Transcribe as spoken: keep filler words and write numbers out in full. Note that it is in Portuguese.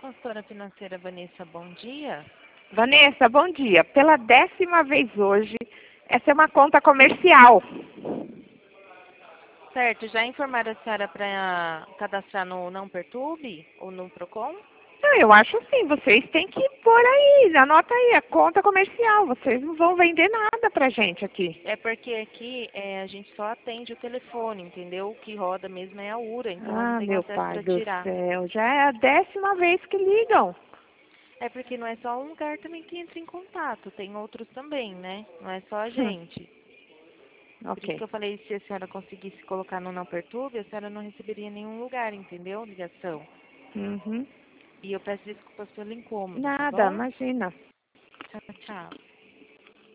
Consultora financeira Vanessa, bom dia. Vanessa, bom dia. Pela décima vez hoje, essa é uma conta comercial. Certo, já informaram a senhora para cadastrar no Não Perturbe ou no Procon? Não, eu acho assim, vocês têm que pôr aí, anota aí, a conta comercial. Vocês não vão vender nada pra gente aqui. É porque aqui é, a gente só atende o telefone, entendeu? O que roda mesmo é a URA, então eu não Ah, tenho meu acesso pai para do tirar. céu, já é a décima vez que ligam. É porque não é só um lugar também que entra em contato, tem outros também, né? Não é só a gente. Por isso que Ok. eu falei, se a senhora conseguisse colocar no Não Perturbe, a senhora não receberia em nenhum lugar, entendeu? Ligação. Uhum. E eu peço desculpas pelo incômodo, tá Nada, bom? imagina. Tchau, tchau.